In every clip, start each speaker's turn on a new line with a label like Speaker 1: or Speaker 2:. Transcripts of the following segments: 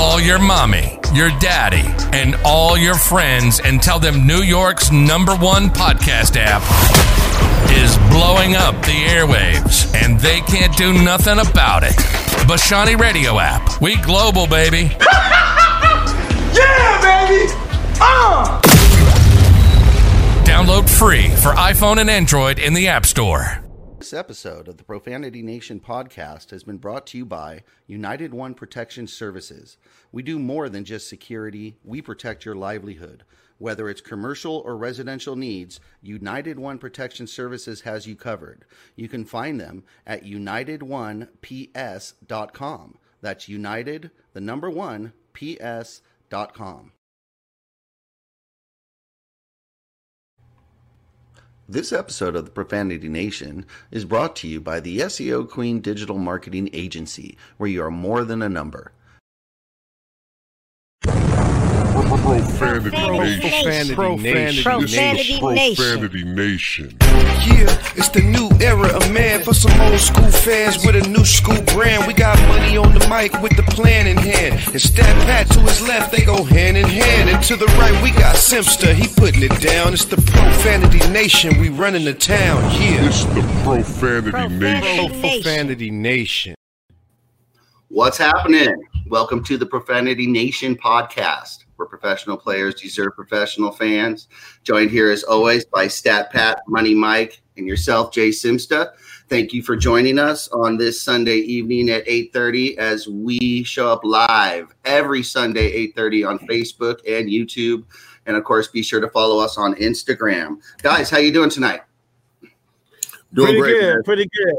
Speaker 1: Call your mommy, your daddy, and all your friends and tell them New York's #1 podcast app is blowing up the airwaves, and they can't do nothing about it. Bashani Radio app. We global, baby.
Speaker 2: Yeah, baby!
Speaker 1: Download free for iPhone and Android in the App Store.
Speaker 3: This episode of the Profanity Nation podcast has been brought to you by United One Protection Services. We do more than just security. We protect your livelihood. Whether it's commercial or residential needs, United One Protection Services has you covered. You can find them at UnitedOnePS.com. That's United, the number 1, PS.com. This episode of the Profanity Nation is brought to you by the SEO Queen Digital Marketing Agency, where you are more than a number.
Speaker 4: Profanity Nation.
Speaker 5: Yeah, it's the new era of man for some old school fans with a new school brand. We got money on the mic with the plan in hand. And Stat Pat to his left, they go hand in hand. And to the right, we got Simpster, he putting it down. It's the Profanity Nation, we running the town. Yeah,
Speaker 4: It's the Profanity Nation.
Speaker 5: Profanity Nation.
Speaker 3: What's happening? Welcome to the Profanity Nation podcast, where professional players deserve professional fans. Joined here as always by Stat Pat, Money Mike, and yourself, Jay Simsta. Thank you for joining us on this Sunday evening at 8:30 as we show up live every Sunday, 8:30 on Facebook and YouTube. And of course, be sure to follow us on Instagram. Guys, how you doing tonight?
Speaker 6: Doing pretty good, pretty good.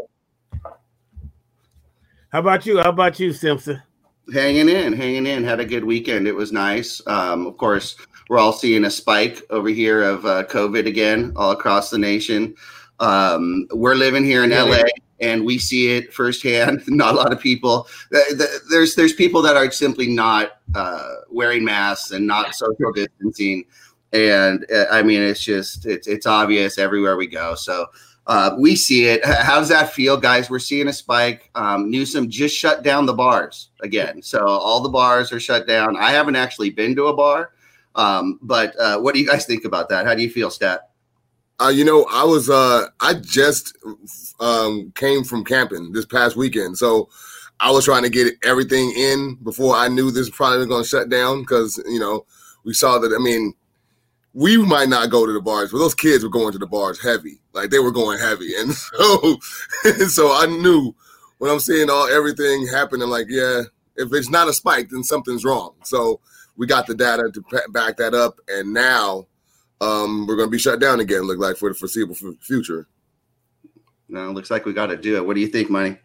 Speaker 6: How about you, Simpson?
Speaker 3: Hanging in. Had a good weekend. It was nice. Of course, we're all seeing a spike over here of COVID again all across the nation. We're living here in LA, and we see it firsthand. Not a lot of people. There's people that are simply not wearing masks and not social distancing. And I mean, it's obvious everywhere we go. So we see it. How does that feel, guys? We're seeing a spike. Newsom just shut down the bars again. So all the bars are shut down. I haven't actually been to a bar. But what do you guys think about that? How do you feel, Stat?
Speaker 4: I just came from camping this past weekend. So I was trying to get everything in before I knew this was probably going to shut down because, we saw that, we might not go to the bars, but those kids were going to the bars heavy. Like they were going heavy. And so I knew when I'm seeing everything happening, like, yeah, if it's not a spike, then something's wrong. So we got the data to back that up. And now we're going to be shut down again, look like, for the foreseeable future.
Speaker 3: No, looks like we got to do it. What do you think, Money?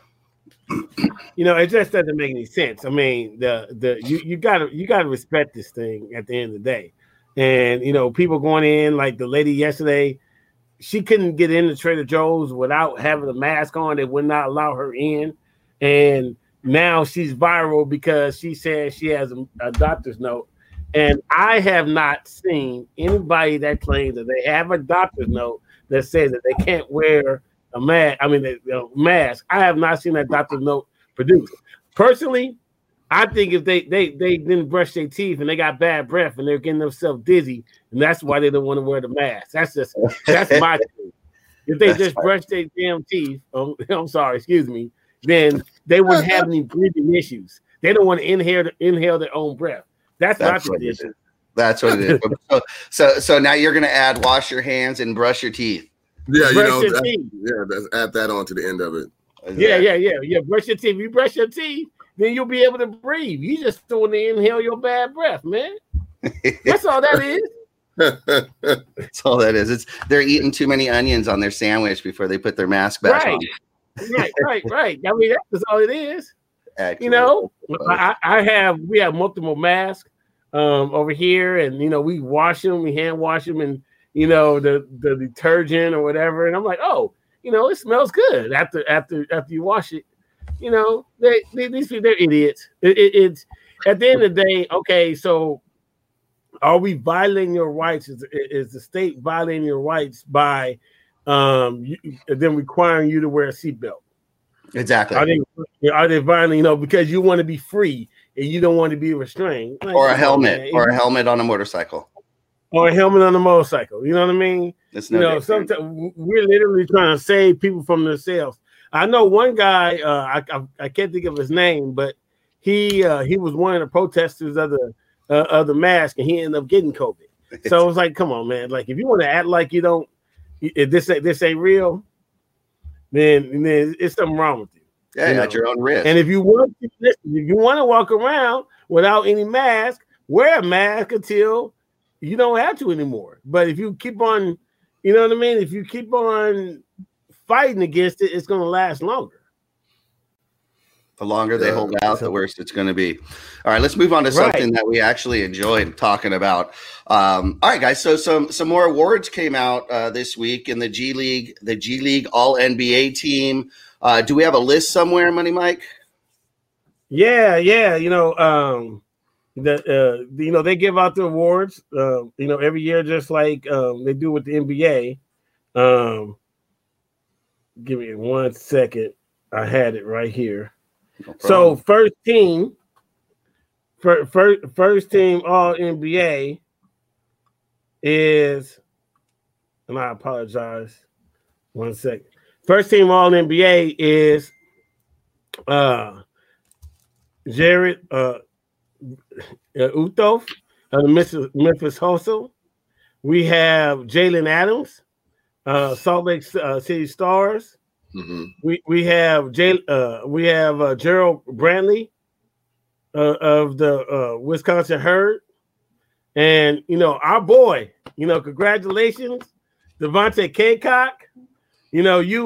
Speaker 6: It just doesn't make any sense. I mean, you gotta respect this thing at the end of the day. And, people going in, like the lady yesterday, she couldn't get into Trader Joe's without having a mask on. They would not allow her in. And now she's viral because she says she has a doctor's note. And I have not seen anybody that claims that they have a doctor's note that says that they can't wear a mask. I have not seen that doctor's note produced. Personally, I think if they didn't brush their teeth and they got bad breath and they're getting themselves dizzy, and that's why they don't want to wear the mask. That's my thing. If they just brush their damn teeth, then they wouldn't have any breathing issues. They don't want to inhale their own breath. That's my tradition.
Speaker 3: That's what it is. So now you're going to add wash your hands and brush your teeth.
Speaker 4: Yeah, let's add that on to the end of it.
Speaker 6: Yeah. Brush your teeth. You brush your teeth, then you'll be able to breathe. You just don't want to inhale your bad breath, man. That's all that is.
Speaker 3: That's all that is. They're eating too many onions on their sandwich before they put their mask back on.
Speaker 6: Right. I mean, that's all it is.
Speaker 3: Excellent.
Speaker 6: We have multiple masks over here, and we wash them, we hand wash them, and the detergent or whatever. And I'm like, oh, it smells good after you wash it. These people, they're idiots. It's at the end of the day, okay, so are we violating your rights? Is the state violating your rights by them requiring you to wear a seatbelt?
Speaker 3: Exactly.
Speaker 6: Are they violent? You know, because you want to be free and you don't want to be restrained. Like,
Speaker 3: or a helmet, or a helmet on a motorcycle.
Speaker 6: Or a helmet on a motorcycle. You know what I mean?
Speaker 3: It's no different.
Speaker 6: Sometimes we're literally trying to save people from themselves. I know one guy, I can't think of his name, but he was one of the protesters of the mask, and he ended up getting COVID. So it was like, come on, man. Like, if you want to act like you don't, if this ain't real, then it's something wrong with you.
Speaker 3: Yeah, you at your own risk.
Speaker 6: And if you want to walk around without any mask, wear a mask until you don't have to anymore. But if you keep on, you know what I mean? If you keep on fighting against it, it's going to last longer.
Speaker 3: The longer they hold out, the worse it's going to be. All right, let's move on to something that we actually enjoyed talking about. All right, guys. So some more awards came out this week in the G League All NBA team. Do we have a list somewhere, Money Mike?
Speaker 6: Yeah. They give out the awards. Every year, just like they do with the NBA. Give me 1 second. I had it right here. No so first team All NBA is, and I apologize. 1 second. First team All NBA is Jared Utof of the Memphis Hustle. We have Jalen Adams, Salt Lake City Stars. Mm-hmm. We have Gerald Brantley of the Wisconsin Herd, and our boy. Congratulations, Devontae Caycock. He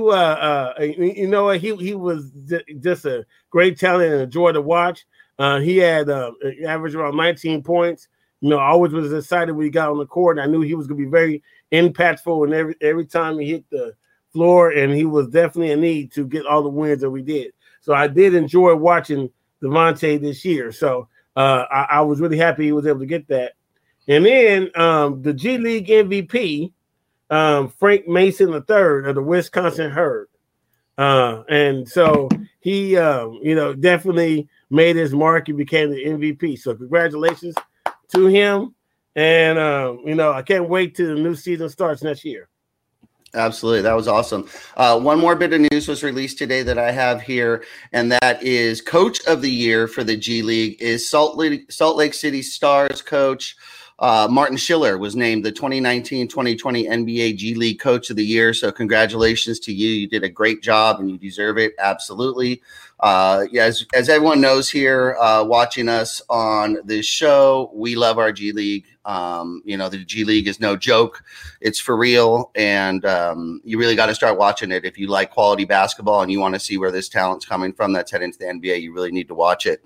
Speaker 6: was just a great talent and a joy to watch. He had averaged around 19 points. I always was excited when he got on the court. I knew he was going to be very impactful, and every time he hit the floor, and he was definitely a need to get all the wins that we did. So I did enjoy watching Devontae this year. So I was really happy he was able to get that. And then the G League MVP, Frank Mason III of the Wisconsin Herd. And so he, definitely made his mark. He became the MVP. So congratulations to him. And, I can't wait till the new season starts next year.
Speaker 3: Absolutely. That was awesome. One more bit of news was released today that I have here, and that is Coach of the Year for the G League is Salt Lake City Stars coach Martin Schiller was named the 2019-2020 NBA G League Coach of the Year. So congratulations to you. You did a great job, and you deserve it. Absolutely. As everyone knows here, watching us on this show, we love our G League. The G League is no joke. It's for real. And you really got to start watching it. If you like quality basketball and you want to see where this talent's coming from that's heading to the NBA, you really need to watch it.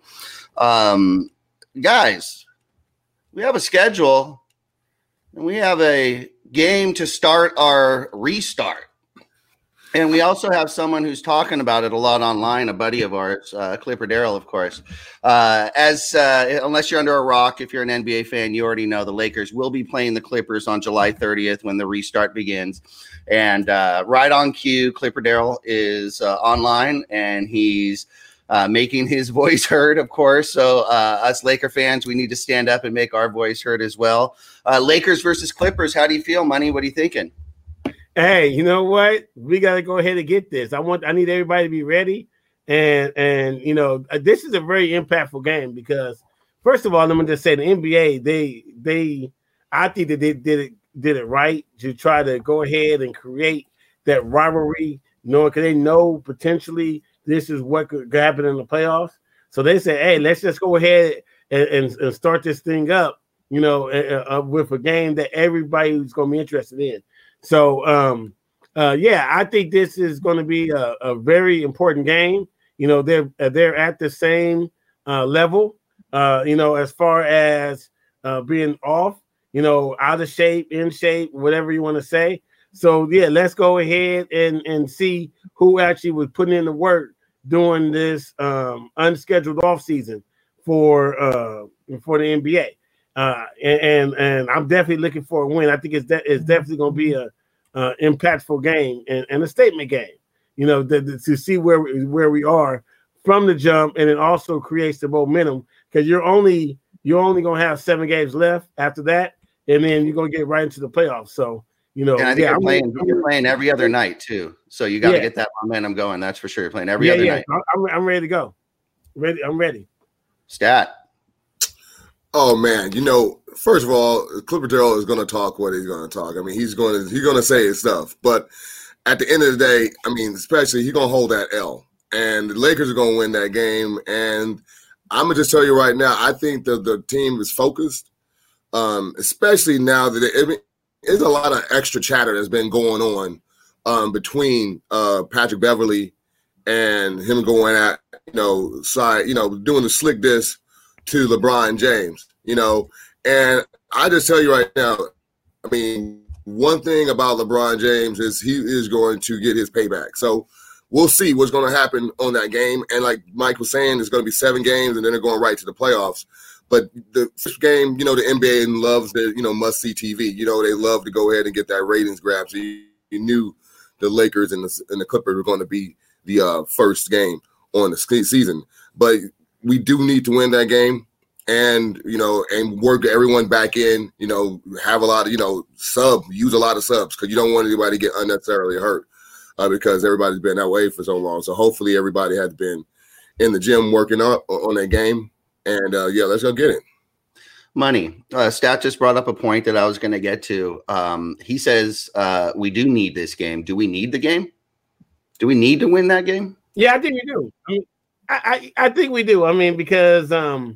Speaker 3: Guys, we have a schedule and we have a game to start our restart. And we also have someone who's talking about it a lot online, a buddy of ours, Clipper Darrell, of course. Unless you're under a rock, if you're an NBA fan, you already know the Lakers will be playing the Clippers on July 30th when the restart begins. And right on cue, Clipper Darrell is online, and he's making his voice heard, of course. So us Laker fans, we need to stand up and make our voice heard as well. Lakers versus Clippers, how do you feel, Money? What are you thinking?
Speaker 6: Hey, you know what? We got to go ahead and get this. I need everybody to be ready. And this is a very impactful game because, first of all, let me just say the NBA, I think that they did it right to try to go ahead and create that rivalry, because they know potentially this is what could happen in the playoffs. So they said, hey, let's just go ahead and start this thing up, with a game that everybody's going to be interested in. So, I think this is going to be a very important game. They're at the same level, as far as being off, out of shape, in shape, whatever you want to say. So, let's go ahead and see who actually was putting in the work during this unscheduled offseason for the NBA. And I'm definitely looking for a win. I think it's definitely going to be a impactful game and a statement game. to see where we are from the jump, and it also creates the momentum because you're only gonna have 7 games left after that, and then you're gonna get right into the playoffs. So and
Speaker 3: I think you're playing every other night too, so you got to get that momentum going. That's for sure. You're playing every other night.
Speaker 6: I'm ready to go. I'm ready.
Speaker 3: Stat.
Speaker 4: Oh man, first of all, Clipper Darrell is going to talk what he's going to talk. I mean, he's going to say his stuff, but at the end of the day, I mean, especially he's going to hold that L, and the Lakers are going to win that game. And I'm gonna just tell you right now, I think that the team is focused, especially now that there's a lot of extra chatter that's been going on between Patrick Beverley and him going at doing the slick diss to LeBron James, and I just tell you right now, I mean, one thing about LeBron James is he is going to get his payback. So we'll see what's going to happen on that game. And like Mike was saying, it's going to be 7 games, and then they're going right to the playoffs. But the first game, the NBA loves the, must-see TV. They love to go ahead and get that ratings grab. So you knew the Lakers and the Clippers were going to be the first game on the season. But we do need to win that game and work everyone back in, have a lot of, use a lot of subs because you don't want anybody to get unnecessarily hurt because everybody's been that way for so long. So hopefully everybody has been in the gym working on that game. And, let's go get it.
Speaker 3: Money. Stat just brought up a point that I was going to get to. He says we do need this game. Do we need the game? Do we need to win that game?
Speaker 6: Yeah, I think we do. I think we do. I mean, because the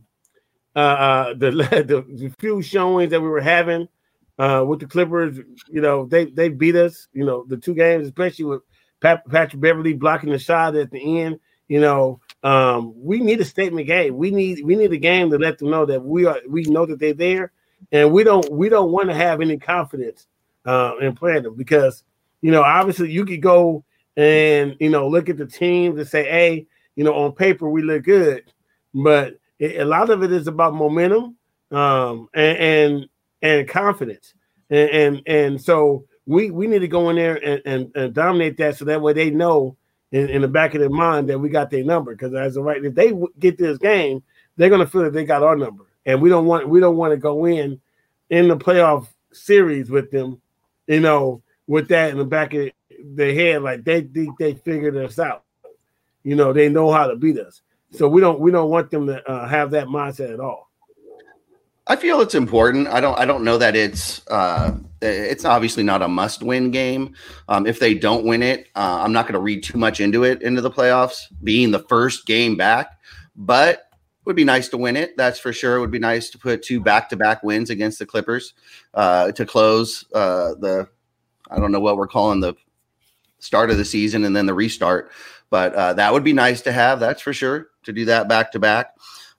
Speaker 6: few showings that we were having with the Clippers, they beat us. The 2 games, especially with Patrick Beverley blocking the shot at the end. We need a statement game. We need a game to let them know that we know that they're there, and we don't want to have any confidence in playing them because obviously you could go and look at the teams and say, hey, on paper we look good, but a lot of it is about momentum and confidence, and so we need to go in there and dominate that so that way they know in the back of their mind that we got their number. Because as of right, if they get this game, they're gonna feel that they got our number, and we don't want to go in the playoff series with them, with that in the back of their head, like they think they figured us out. They know how to beat us. So we don't want them to have that mindset at all.
Speaker 3: I feel it's important. I don't know that it's obviously not a must-win game. If they don't win it, I'm not going to read too much into the playoffs being the first game back, but it would be nice to win it. That's for sure. It would be nice to put 2 back-to-back wins against the Clippers to close I don't know what we're calling the start of the season and then the restart, but that would be nice to have. That's for sure, to do that back-to-back.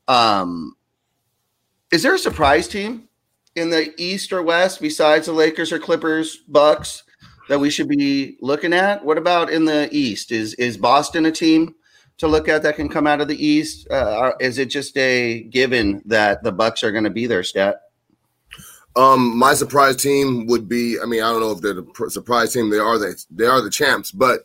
Speaker 3: Is there a surprise team in the East or West besides the Lakers or Clippers, Bucks that we should be looking at? What about in the East? Is Boston a team to look at that can come out of the East? Is it just a given that the Bucks are going to be there, Stat?
Speaker 4: My surprise team would be, I don't know if they're the surprise team. They are the champs, but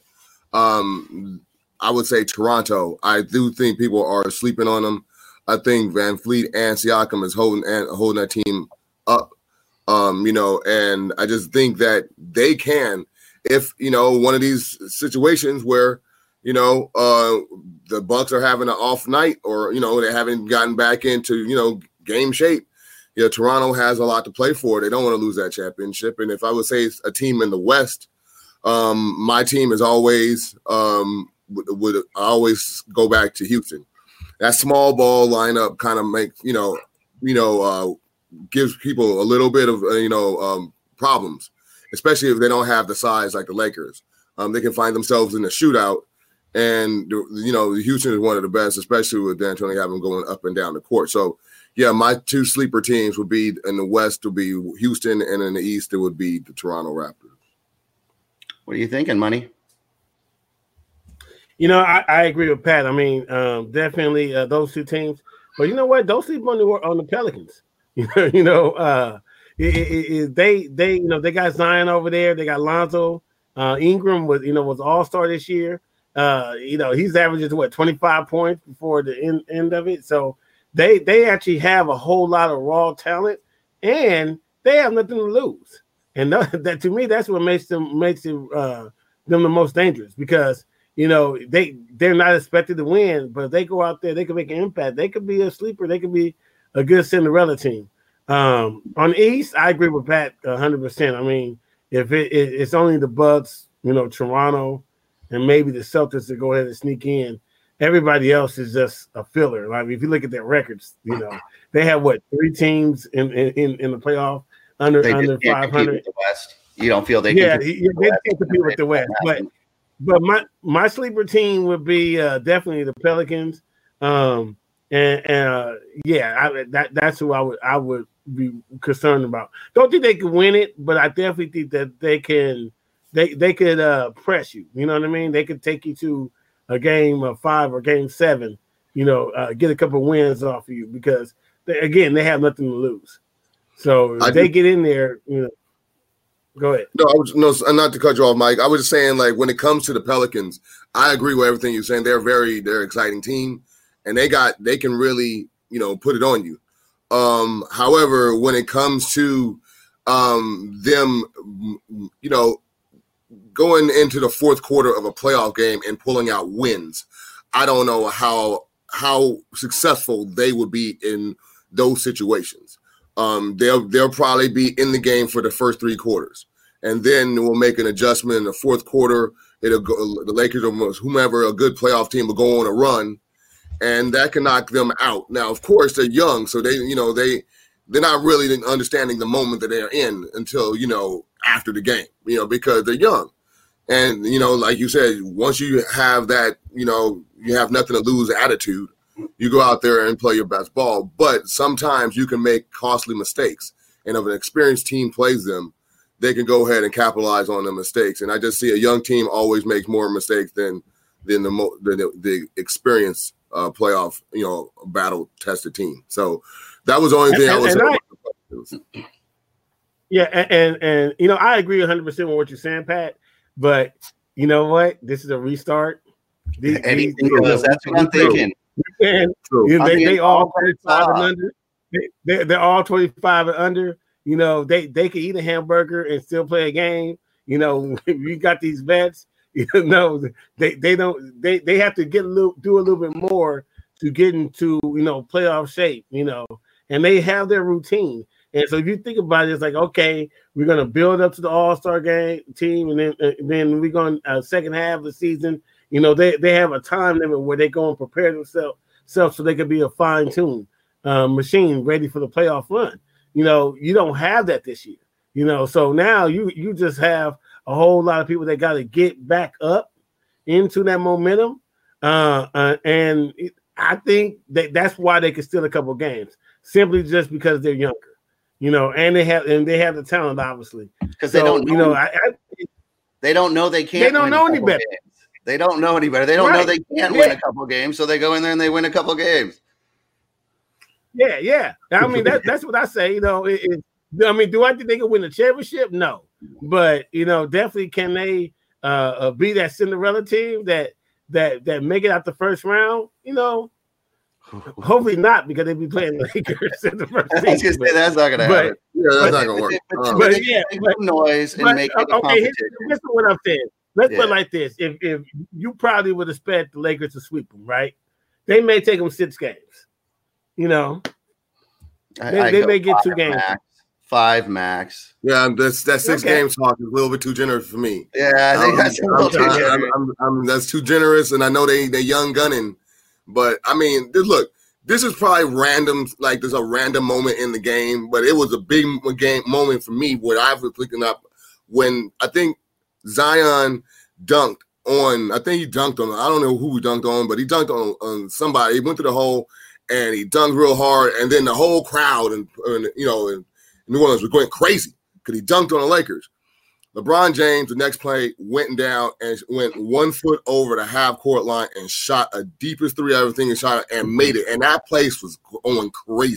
Speaker 4: I would say Toronto. I do think people are sleeping on them. I think Van Fleet and Siakam is holding that team up, and I just think that they can, if one of these situations where the Bucks are having an off night or they haven't gotten back into game shape. Toronto has a lot to play for. They don't want to lose that championship. And if I would say a team in the West, my team is always would always go back to Houston. That small ball lineup kind of makes, gives people a little bit of, problems, especially if they don't have the size like the Lakers. They can find themselves in a shootout. And, Houston is one of the best, especially with D'Antoni having going up and down the court. So, yeah, my 2 sleeper teams would be in the West would be Houston, and in the East it would be the Toronto Raptors.
Speaker 3: What are you thinking, Money?
Speaker 6: I agree with Pat. Definitely those 2 teams. But you know what? Don't sleep on the Pelicans. They got Zion over there. They got Lonzo. Ingram was all-star this year. He's averaging 25 points before the end of it. So they actually have a whole lot of raw talent, and they have nothing to lose. And that to me, that's what makes them the most dangerous, because they're not expected to win, but if they go out there, they can make an impact. They could be a sleeper. They could be a good Cinderella team. On the East, I agree with Pat 100%. I mean, if it's only the Bucks, Toronto, and maybe the Celtics to go ahead and sneak in, everybody else is just a filler. Like, if you look at their records, they have 3 teams in the playoff under 500.
Speaker 3: The West. You don't feel they
Speaker 6: can? Yeah, they can't compete with the West. But my sleeper team would be definitely the Pelicans. That's who I would be concerned about. Don't think they can win it, but I definitely think that they can. They could press you. You know what I mean? They could take you to a game of 5 or game 7. Get a couple of wins off of you, because they have nothing to lose. So if they get in there, go ahead.
Speaker 4: No, not to cut you off, Mike. I was just saying, like, when it comes to the Pelicans, I agree with everything you're saying. They're an exciting team, and they can really, put it on you. However, when it comes to them, going into the fourth quarter of a playoff game and pulling out wins, I don't know how successful they would be in those situations. They'll probably be in the game for the first 3 quarters, and then we'll make an adjustment in the fourth quarter. It'll go, the Lakers or whomever, a good playoff team, will go on a run, and that can knock them out. Now, of course, they're young, so they're not really understanding the moment that they're in until after the game, because they're young. And, like you said, once you have that, you have nothing to lose attitude, you go out there and play your best ball. But sometimes you can make costly mistakes. And if an experienced team plays them, they can go ahead and capitalize on the mistakes. And I just see a young team always makes more mistakes than the experienced playoff, battle-tested team. So that was the only thing I was saying.
Speaker 6: Yeah, and I agree 100% with what you're saying, Pat. But you know what? This is a restart.
Speaker 3: That's what I'm thinking.
Speaker 6: They all 25 and under. They're all 25 and under. They could eat a hamburger and still play a game. We got these vets. They don't. They have to do a little bit more to get into playoff shape. And they have their routine. And so if you think about it, it's like, okay, we're going to build up to the All-Star game team, and then we're going second half of the season. They have a time limit where they go and prepare themselves so they can be a fine-tuned machine ready for the playoff run. You don't have that this year. So now you just have a whole lot of people that got to get back up into that momentum. And I think that's why they can steal a couple of games, simply just because they're younger. And they have the talent, obviously,
Speaker 3: because they don't know. They don't know they can't.
Speaker 6: They don't know any better.
Speaker 3: They don't know any better. They don't know they can't win a couple games, so they go in there and they win a couple games.
Speaker 6: Yeah. I mean, that's what I say. Do I think they can win the championship? No, but definitely can they be that Cinderella team that make it out the first round? Hopefully not, because they'd be playing the Lakers in the first season.
Speaker 3: That's not going to happen.
Speaker 4: Yeah, that's not going to work.
Speaker 3: But noise and make it a competition.
Speaker 6: Here's what I'm saying. Let's put it like this. If you probably would expect the Lakers to sweep them, right? They may take them 6 games. They may get 2 games.
Speaker 3: Max, 5 max.
Speaker 4: Yeah, that 6 games talk is a little bit too generous for me.
Speaker 3: Yeah, I think that's a little too generous.
Speaker 4: That's too generous, and I know they're young gunning. But, I mean, look, this is probably random, like there's a random moment in the game, but it was a big game moment for me where I was picking up when I think Zion dunked on, I don't know who he dunked on, but he dunked on somebody. He went to the hole, and he dunked real hard, and then the whole crowd in New Orleans was going crazy because he dunked on the Lakers. LeBron James, the next play, went down and went 1 foot over the half-court line and shot a deepest 3 everything and shot it and made it. And that place was going crazy.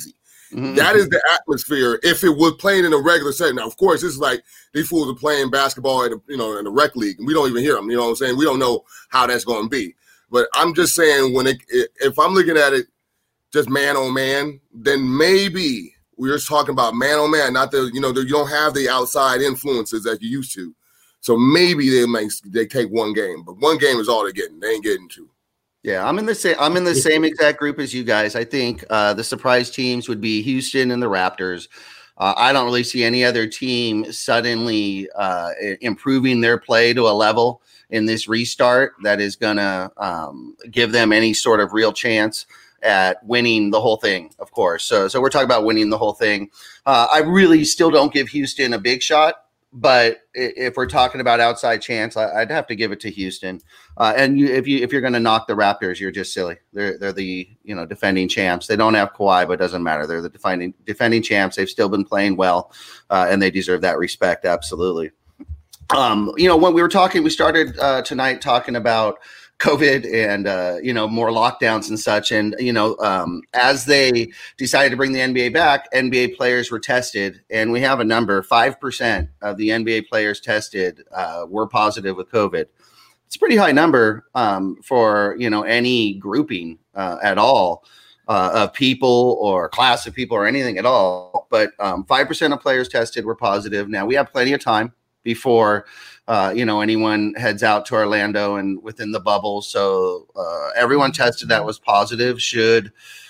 Speaker 4: That is the atmosphere. If it was playing in a regular setting, now of course this is like these fools are playing basketball in a rec league, and we don't even hear them. You know what I'm saying? We don't know how that's going to be. But I'm just saying if I'm looking at it just man on man, then maybe we're just talking about man on man. Not you don't have the outside influences that you used to. So maybe they take one game, but one game is all they're getting. They ain't getting two.
Speaker 3: Yeah, I'm in the same exact group as you guys. I think the surprise teams would be Houston and the Raptors. I don't really see any other team suddenly improving their play to a level in this restart that is going to give them any sort of real chance at winning the whole thing, of course. So we're talking about winning the whole thing. I really still don't give Houston a big shot. But if we're talking about outside chance, I'd have to give it to Houston. And if you're going to knock the Raptors, you're just silly. They're the defending champs. They don't have Kawhi, but it doesn't matter. They're the defending champs. They've still been playing well, and they deserve that respect. Absolutely. When we started tonight talking about COVID and, more lockdowns and such. And, as they decided to bring the NBA back, NBA players were tested, and we have a number, 5% of the NBA players tested were positive with COVID. It's a pretty high number for, any grouping at all of people or class of people or anything at all. But 5% of players tested were positive. Now we have plenty of time before anyone heads out to Orlando and within the bubble. So everyone tested that was positive should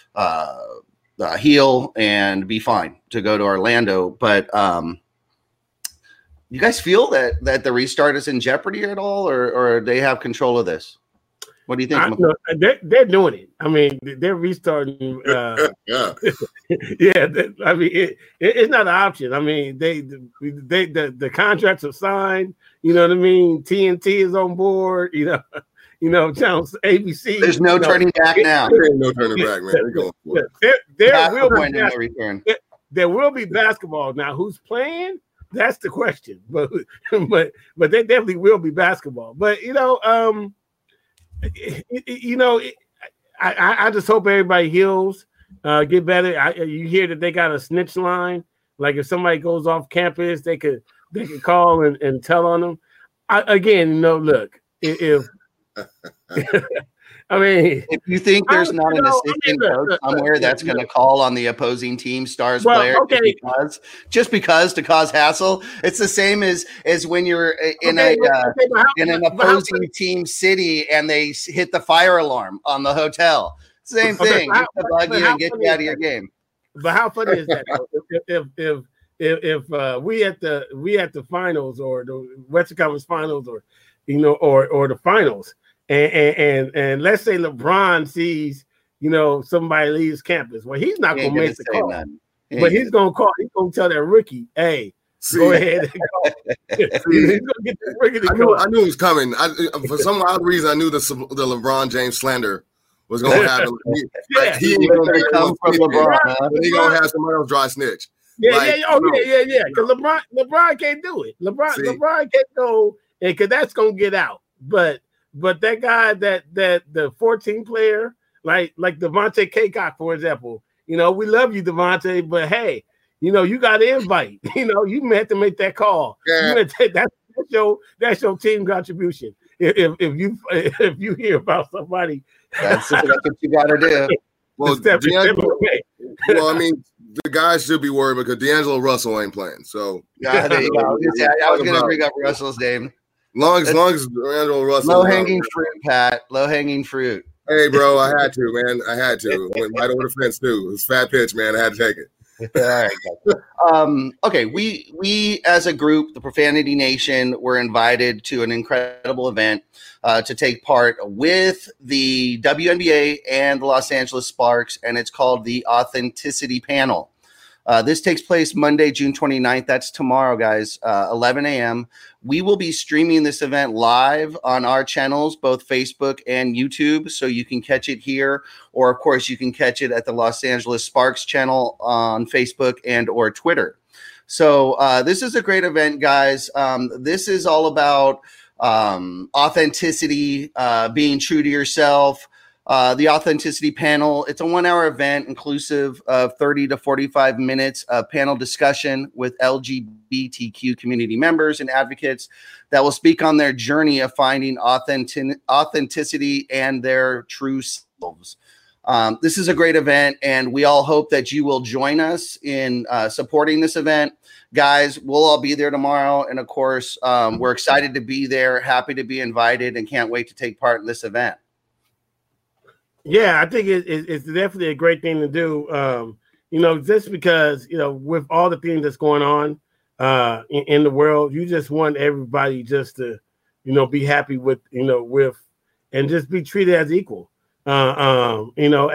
Speaker 3: heal and be fine to go to Orlando. But you guys feel that the restart is in jeopardy at all, or they have control of this? What do you think?
Speaker 6: They're doing it. I mean, they're restarting.
Speaker 4: Yeah.
Speaker 6: Yeah. I mean, it's not an option. I mean, the contracts are signed. You know what I mean? TNT is on board. Channels ABC.
Speaker 3: There's no turning back now.
Speaker 4: There ain't no turning back, man. They're going for it.
Speaker 6: There will be basketball now. Who's playing? That's the question. But there definitely will be basketball. But I just hope everybody heals, get better. You hear that they got a snitch line, like if somebody goes off campus, they could call and tell on them. Look, if I mean,
Speaker 3: if you think there's not an assistant coach somewhere that's going to call on the opposing team stars player because to cause hassle, it's the same as when you're in an opposing team city and they hit the fire alarm on the hotel. Same thing. Get the buggy and get you out of your game.
Speaker 6: But how funny is that? If we at the finals or the Western Conference Finals or the finals. And let's say LeBron sees, somebody leaves campus. Well, he's not going to make the call, but he's going to call. He's going to tell that rookie, "Hey, go ahead and go." He's going to get the rookie to go.
Speaker 4: I knew it was coming. For some odd reason, I knew the LeBron James slander was going to happen. He ain't going to come from LeBron. He's going to have somebody else dry snitch.
Speaker 6: Yeah. Because LeBron can't do it. LeBron can't go, because that's going to get out. But that guy, that the 14 player, like Devontae Kaycock, for example, we love you, Devontae, but hey, you got an invite. You meant to make that call.
Speaker 4: Yeah.
Speaker 6: That's your team contribution. If you hear about somebody,
Speaker 3: that's what you got to do.
Speaker 4: Well, I mean, the guys should be worried because D'Angelo Russell ain't playing. So
Speaker 3: there you go. I was going to bring up Russell's name.
Speaker 4: Long as D'Angelo Russell.
Speaker 3: Low hanging fruit, Pat. Low hanging fruit.
Speaker 4: Hey, bro, I had to, man. I had to. Went right over the fence too. It was a fat pitch, man. I had to take it.
Speaker 3: All right. Okay. We as a group, the Profanity Nation, were invited to an incredible event to take part with the WNBA and the Los Angeles Sparks, and it's called the Authenticity Panel. This takes place Monday, June 29th. That's tomorrow, guys, 11 a.m. We will be streaming this event live on our channels, both Facebook and YouTube, so you can catch it here. Or, of course, you can catch it at the Los Angeles Sparks channel on Facebook and or Twitter. So this is a great event, guys. This is all about authenticity, being true to yourself, the Authenticity Panel. It's a 1-hour event inclusive of 30 to 45 minutes of panel discussion with LGBTQ community members and advocates that will speak on their journey of finding authenticity and their true selves. This is a great event, and we all hope that you will join us in supporting this event. Guys, we'll all be there tomorrow, and of course, we're excited to be there, happy to be invited, and can't wait to take part in this event.
Speaker 6: Yeah, I think it's definitely a great thing to do. Just because, with all the things that's going on in the world, you just want everybody just to, be happy with and just be treated as equal. And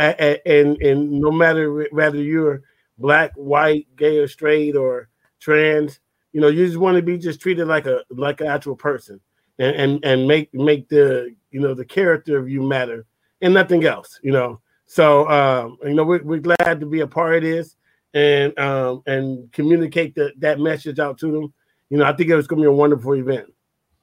Speaker 6: no matter whether you're black, white, gay, or straight, or trans, you just want to be just treated like an actual person, and make the the character of you matter. And nothing else, So, we're glad to be a part of this and communicate that message out to them. I think it's going to be a wonderful event.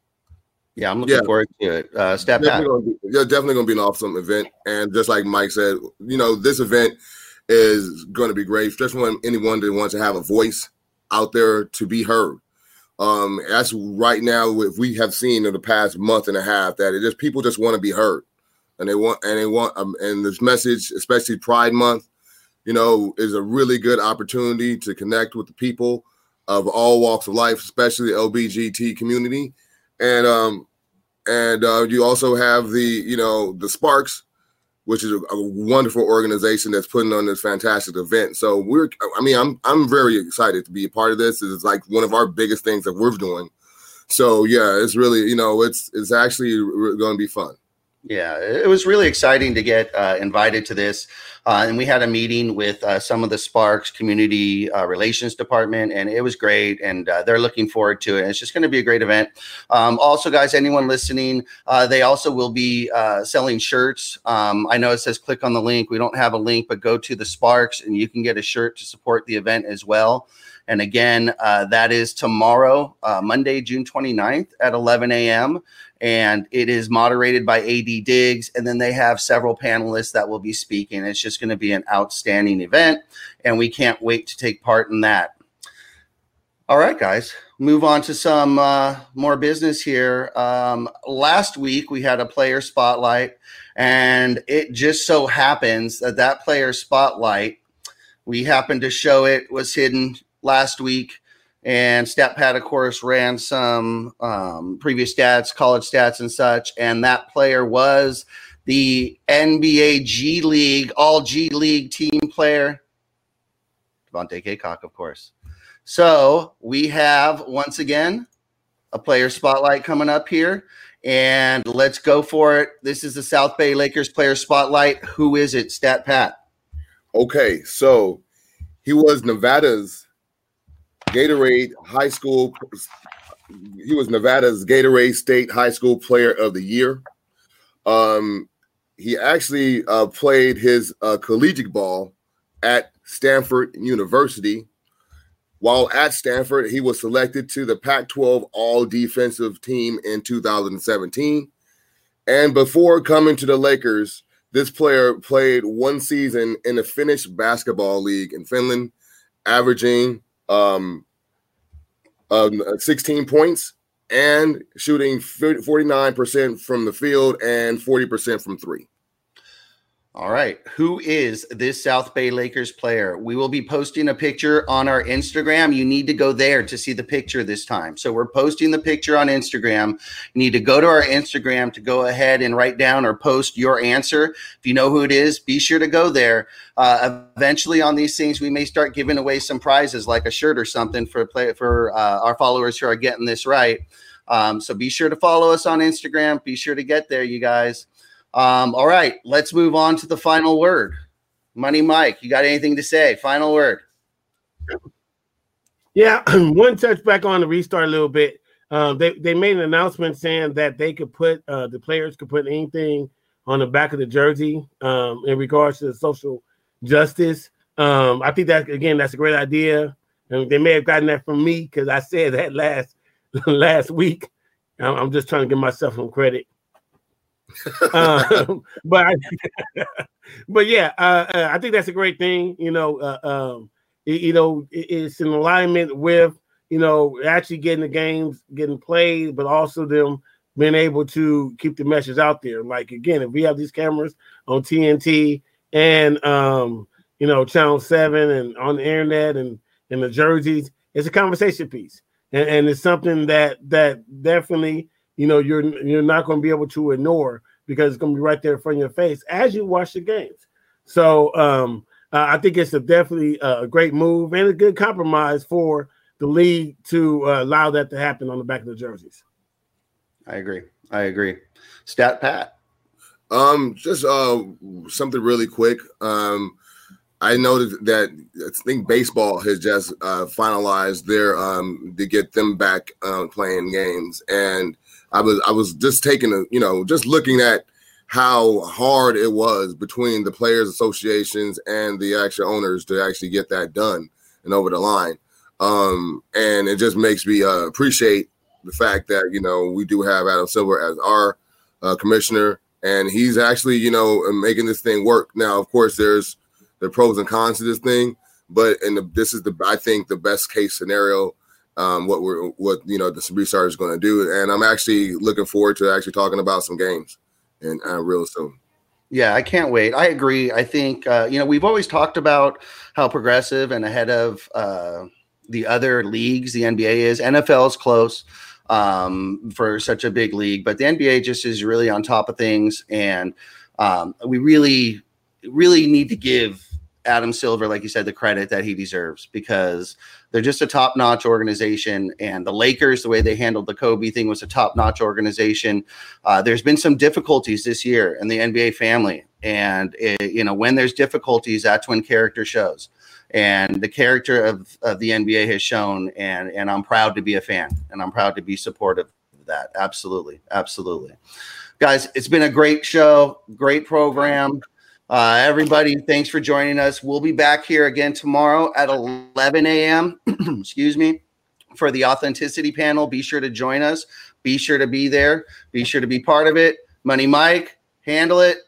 Speaker 3: Yeah, I'm looking forward to it.
Speaker 4: Definitely going to be an awesome event. And just like Mike said, this event is going to be great, especially when anyone that wants to have a voice out there to be heard. That's right now, we have seen in the past month and a half that people just want to be heard. And they want, and this message, especially Pride Month, is a really good opportunity to connect with the people of all walks of life, especially the LGBT community. And you also have the Sparks, which is a wonderful organization that's putting on this fantastic event. So I'm very excited to be a part of this. It's like one of our biggest things that we're doing. So yeah, it's really, it's actually going to be fun.
Speaker 3: Yeah, it was really exciting to get invited to this. And we had a meeting with some of the Sparks Community Relations Department, and it was great. And they're looking forward to it. It's just going to be a great event. Also, guys, anyone listening, they also will be selling shirts. I know it says click on the link. We don't have a link, but go to the Sparks and you can get a shirt to support the event as well. And again, that is tomorrow, Monday, June 29th at 11 a.m. And it is moderated by AD Diggs. And then they have several panelists that will be speaking. It's just going to be an outstanding event. And we can't wait to take part in that. All right, guys, move on to some more business here. Last week, we had a player spotlight. And it just so happens that player spotlight, we happened to show it, was hidden last week. And StatPad, of course, ran some previous stats, college stats and such. And that player was the NBA G League, all G League team player, Devontae Cacok, of course. So we have, once again, a player spotlight coming up here. And let's go for it. This is the South Bay Lakers player spotlight. Who is it, StatPad?
Speaker 4: Okay, so he was Nevada's Gatorade High School. He was Nevada's Gatorade State High School Player of the Year. He actually played his collegiate ball at Stanford University. While at Stanford, he was selected to the Pac-12 All-Defensive Team in 2017. And before coming to the Lakers, this player played one season in the Finnish Basketball League in Finland, averaging 16 points and shooting 49% from the field and 40% from three.
Speaker 3: All right. Who is this South Bay Lakers player? We will be posting a picture on our Instagram. You need to go there to see the picture this time. So we're posting the picture on Instagram. You need to go to our Instagram to go ahead and write down or post your answer. If you know who it is, be sure to go there. Eventually on these things, we may start giving away some prizes like a shirt or something for our followers who are getting this right. So be sure to follow us on Instagram. Be sure to get there, you guys. All right, let's move on to the final word. Money Mike, you got anything to say? Final word.
Speaker 6: Yeah, one touch back on the restart a little bit. They made an announcement saying that they could put the players could put anything on the back of the jersey in regards to the social justice. I think that, again, that's a great idea. And they may have gotten that from me because I said that last week. I'm just trying to give myself some credit. But but yeah, I think that's a great thing. It's in alignment with actually getting the games getting played, but also them being able to keep the message out there. Like again, if we have these cameras on TNT and Channel 7 and on the internet and the jerseys, it's a conversation piece, and it's something that definitely you're not going to be able to ignore, because it's going to be right there in front of your face as you watch the games. So I think it's definitely a great move and a good compromise for the league to allow that to happen on the back of the jerseys.
Speaker 3: I agree. Stat Pat.
Speaker 4: Just something really quick. I noted that I think baseball has just finalized their to get them back playing games, and I was just taking just looking at how hard it was between the players' associations and the actual owners to actually get that done and over the line. And it just makes me appreciate the fact that we do have Adam Silver as our commissioner, and he's actually making this thing work. Now, of course, there's the pros and cons to this thing, but this is I think the best case scenario. What the restart is going to do, and I'm actually looking forward to actually talking about some games and real soon.
Speaker 3: Yeah, I can't wait. I agree. I think we've always talked about how progressive and ahead of the other leagues the NBA is. NFL is close for such a big league, but the NBA just is really on top of things, and we really need to give Adam Silver, like you said, the credit that he deserves, because they're just a top-notch organization, and the Lakers, the way they handled the Kobe thing, was a top-notch organization. There's been some difficulties this year in the NBA family, and when there's difficulties, that's when character shows, and the character of the NBA has shown, and I'm proud to be a fan, and I'm proud to be supportive of that. Absolutely. Guys, it's been a great show, great program. Everybody, thanks for joining us. We'll be back here again tomorrow at 11 a.m. excuse me, for the Authenticity Panel. Be sure to join us. Be sure to be there. Be sure to be part of it. Money Mike, handle it.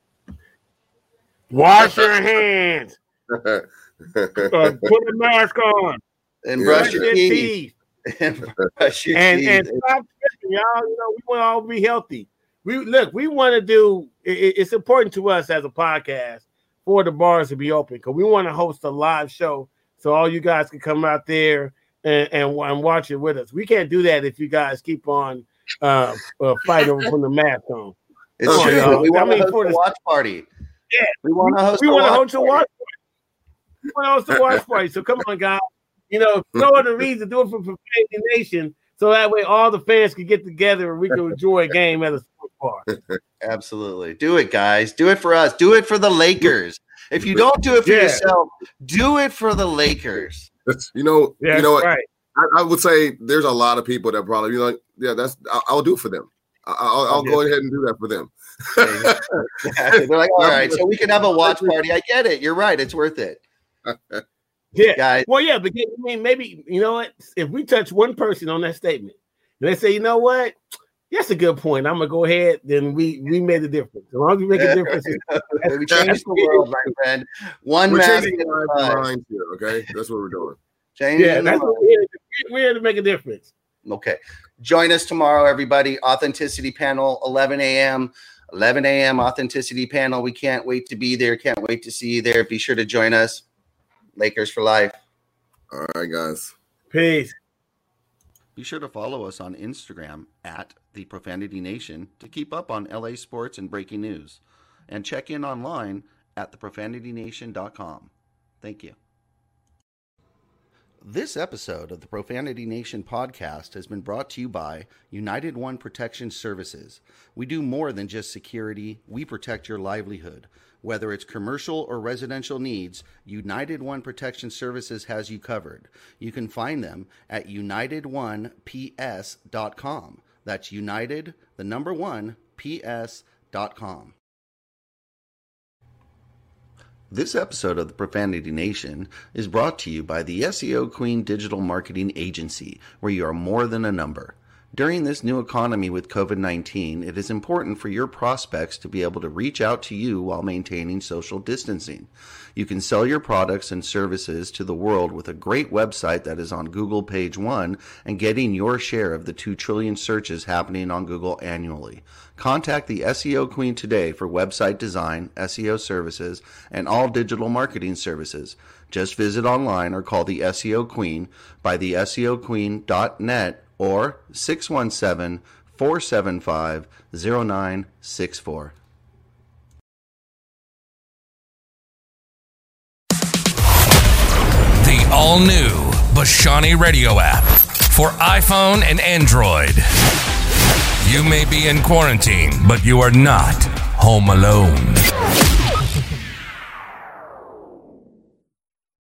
Speaker 6: Wash your hands. Put a mask on.
Speaker 3: And brush your teeth. And brush your teeth.
Speaker 6: And stop tripping, y'all. We want to all be healthy. We want to do. It's important to us as a podcast for the bars to be open, because we want to host a live show so all you guys can come out there and watch it with us. We can't do that if you guys keep on fighting from the mask on.
Speaker 3: It's true. We want to host a watch party.
Speaker 6: Yeah,
Speaker 3: we want to host.
Speaker 6: We want to host a watch party. We want to host a watch party. So come on, guys. No other reason, do it for Profanity Nation, so that way all the fans can get together and we can enjoy a game at a sports bar.
Speaker 3: Absolutely. Do it, guys. Do it for us. Do it for the Lakers. If you don't do it for yourself, do it for the Lakers.
Speaker 6: Right.
Speaker 4: I would say there's a lot of people that probably I'll do it for them. I'll go ahead and do that for them.
Speaker 3: They're like, all right, so we can have a watch party. I get it. You're right. It's worth it.
Speaker 6: Yeah,
Speaker 3: guys.
Speaker 6: Well, yeah, but maybe if we touch one person on that statement, and they say, that's a good point, I'm gonna go ahead. Then we made a difference. As long as we make a difference,
Speaker 3: we changed the world, my friend. We're
Speaker 4: changing minds here. Okay, that's what we're doing.
Speaker 6: That's what we're here to make a difference.
Speaker 3: Okay, join us tomorrow, everybody. Authenticity Panel, 11 a.m. 11 a.m. Authenticity Panel. We can't wait to be there. Can't wait to see you there. Be sure to join us. Lakers for life.
Speaker 4: All right, guys.
Speaker 6: Peace.
Speaker 3: Be sure to follow us on Instagram at The Profanity Nation to keep up on LA sports and breaking news. And check in online at theprofanitynation.com. Thank you. This episode of the Profanity Nation podcast has been brought to you by United One Protection Services. We do more than just security. We protect your livelihood. Whether it's commercial or residential needs, United One Protection Services has you covered. You can find them at UnitedOnePS.com. That's United, the number 1, PS.com. This episode of the Profanity Nation is brought to you by the SEO Queen Digital Marketing Agency, where you are more than a number.
Speaker 2: During this new economy with COVID-19, it is important for your prospects to be able to reach out to you while maintaining social distancing. You can sell your products and services to the world with a great website that is on Google page 1 and getting your share of the 2 trillion searches happening on Google annually. Contact the SEO Queen today for website design, SEO services, and all digital marketing services. Just visit online or call the SEO Queen by theseoqueen.net or 617-475-0964.
Speaker 1: The all-new Bashani Radio app for iPhone and Android. You may be in quarantine, but you are not home alone.